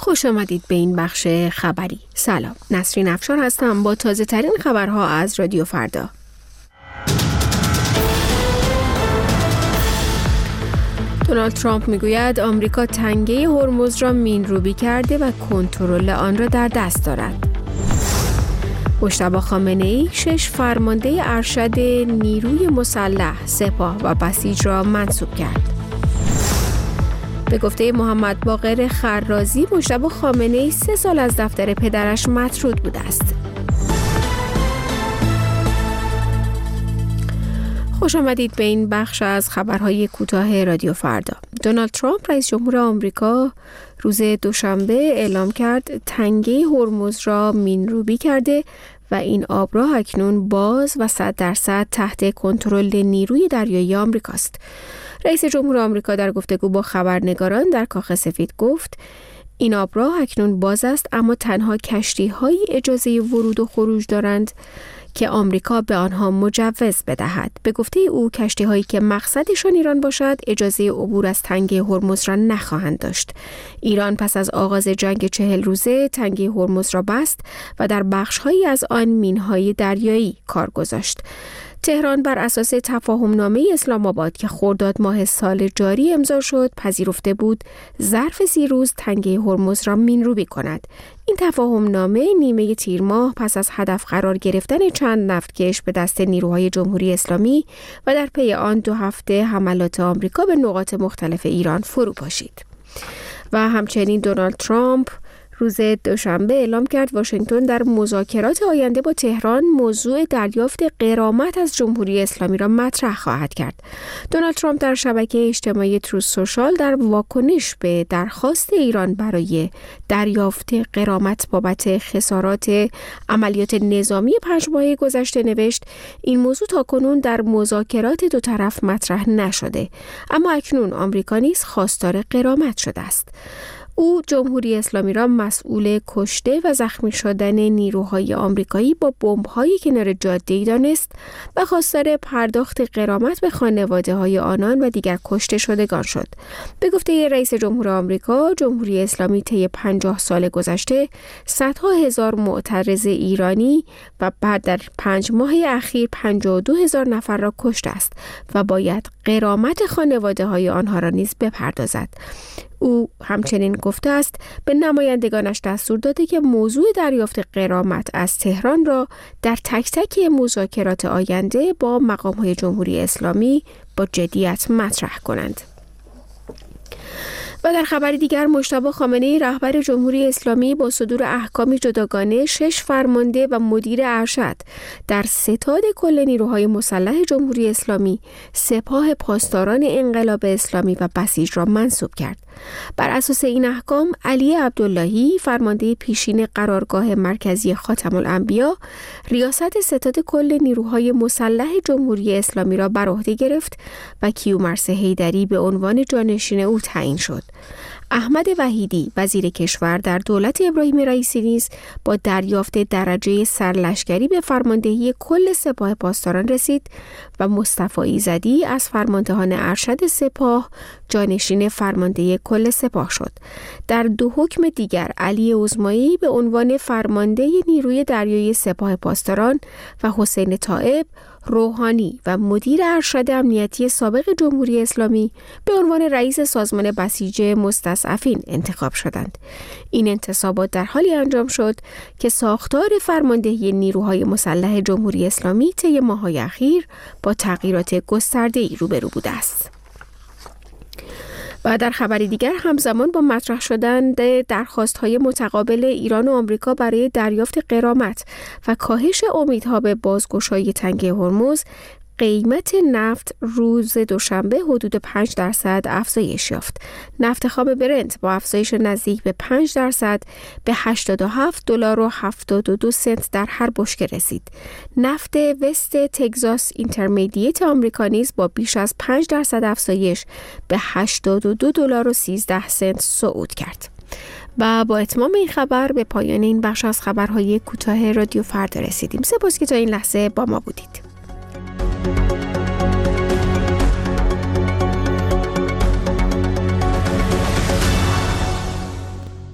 خوش آمدید به این بخش خبری. سلام، نسرین افشار هستم با تازه ترین خبرها از رادیو فردا. دونالد ترامپ میگوید آمریکا تنگه هرمز را مین‌روبی کرده و کنترل آن را در دست دارد. مجتبی خامنه‌ای 6 فرمانده ارشد نیروی مسلح، سپاه و بسیج را منصوب کرد. به گفته محمد باقر خرازی، مجتبی خامنه‌ای 3 سال از دفتر پدرش مطرود بوده است. خوش آمدید به این بخش از خبرهای کوتاه رادیو فردا. دونالد ترامپ رئیس جمهور آمریکا روز دوشنبه اعلام کرد تنگه هرمز را مین‌روبی کرده و این آبراه اکنون باز و 100% تحت کنترل نیروی دریایی آمریکاست. رئیس جمهور آمریکا در گفتگو با خبرنگاران در کاخ سفید گفت این آبراه اکنون باز است، اما تنها کشتی‌هایی اجازه ورود و خروج دارند که آمریکا به آنها مجوز بدهد. به گفته او کشتی‌هایی که مقصدشان ایران باشد اجازه عبور از تنگه هرمز را نخواهند داشت. ایران پس از آغاز جنگ 40 روزه تنگه هرمز را بست و در بخش‌هایی از آن مین‌های دریایی کار گذاشت. تهران بر اساس تفاهمنامه اسلام آباد که خرداد ماه سال جاری امضا شد پذیرفته بود ظرف 30 روز تنگه هرمز را مین‌روبی کند. این تفاهمنامه نیمه تیر ماه پس از هدف قرار گرفتن چند نفتکش به دست نیروهای جمهوری اسلامی و در پی آن 2 هفته حملات آمریکا به نقاط مختلف ایران فرو پاشید. و همچنین دونالد ترامپ روز دوشنبه اعلام کرد واشنگتن در مذاکرات آینده با تهران موضوع دریافت غرامت از جمهوری اسلامی را مطرح خواهد کرد. دونالد ترامپ در شبکه اجتماعی تروث سوشال در واکنش به درخواست ایران برای دریافت غرامت بابت خسارات عملیات نظامی 5 ماه گذشته نوشت این موضوع تاکنون در مذاکرات دو طرف مطرح نشده، اما اکنون آمریکا نیز خواستار غرامت شده است. او جمهوری اسلامی را مسئول کشته و زخمی شدن نیروهای آمریکایی با بمب‌های کنار جاده‌ای دانست و خواستار پرداخت غرامت به خانواده‌های آنان و دیگر کشته شدگان شد. به گفته رئیس جمهور آمریکا، جمهوری اسلامی طی 50 سال گذشته صدها هزار معترض ایرانی و بعد در 5 ماه اخیر 52,000 نفر را کشته است و باید غرامت خانواده‌های آنها را نیز بپردازد. او همچنین گفته است به نمایندگانش دستور داده که موضوع دریافت غرامت از تهران را در تک تک مذاکرات آینده با مقام‌های جمهوری اسلامی با جدیت مطرح کنند. و در خبر دیگر مجتبی خامنه‌ای رهبر جمهوری اسلامی با صدور احکامی جداگانه 6 فرمانده و مدیر ارشد در ستاد کل نیروهای مسلح جمهوری اسلامی، سپاه پاسداران انقلاب اسلامی و بسیج را منصوب کرد. بر اساس این احکام علی عبداللهی فرمانده پیشین قرارگاه مرکزی خاتم الانبیا ریاست ستاد کل نیروهای مسلح جمهوری اسلامی را بر عهده گرفت و کیومرث حیدری به عنوان جانشین او تعیین شد. احمد وحیدی وزیر کشور در دولت ابراهیم رئیسی نیز با دریافت درجه سرلشکری به فرماندهی کل سپاه پاسداران رسید و مصطفی ایزدی از فرماندهان ارشد سپاه جانشین فرمانده کل سپاه شد. در 2 حکم دیگر علی عظمایی به عنوان فرمانده نیروی دریایی سپاه پاسداران و حسین طائب روحانی و مدیر ارشد امنیتی سابق جمهوری اسلامی به عنوان رئیس سازمان بسیج مستضعفین انتخاب شدند. این انتصابات در حالی انجام شد که ساختار فرماندهی نیروهای مسلح جمهوری اسلامی طی ماه‌های اخیر با تغییرات گسترده‌ای روبرو بوده است. و در خبری دیگر همزمان با مطرح شدن درخواست‌های متقابل ایران و آمریکا برای دریافت غرامت و کاهش امیدها به بازگشایی تنگه هرمز، قیمت نفت روز دوشنبه حدود 5% افزایش یافت. نفت خام برنت با افزایش نزدیک به 5% به $87.72 در هر بشکه رسید. نفت وست تگزاس اینترمدییت آمریکا نیز با بیش از 5% افزایش به $82.13 صعود کرد. و با اتمام این خبر به پایان این بخش از خبرهای کوتاه رادیو فردا رسیدیم. سپاس که تا این لحظه با ما بودید.